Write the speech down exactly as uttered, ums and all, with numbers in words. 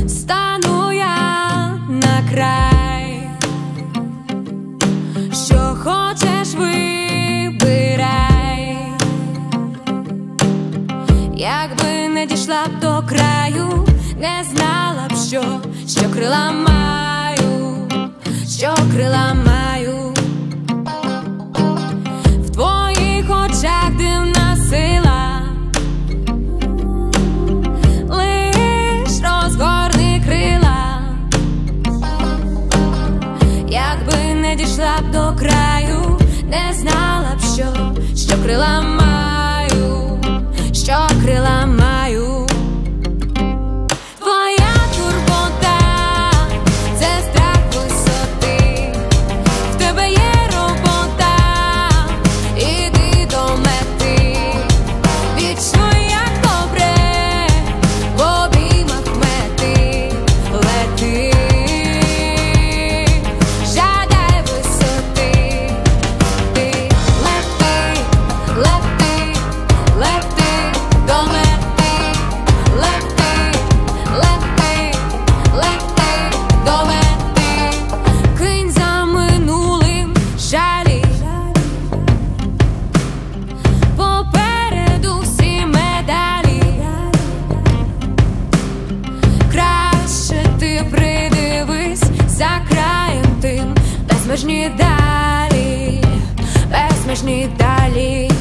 стану я на край. Що хочеш, вибирай. Якби не дійшла б до краю, не знала б, що, що крила маю, що крила маю. В твоїх очах дивна сила, лиш розгорни крила. Якби не дійшла б до краю, не знала б, що, що крила маю, що крила маю. Безмежні далі, безмежні далі.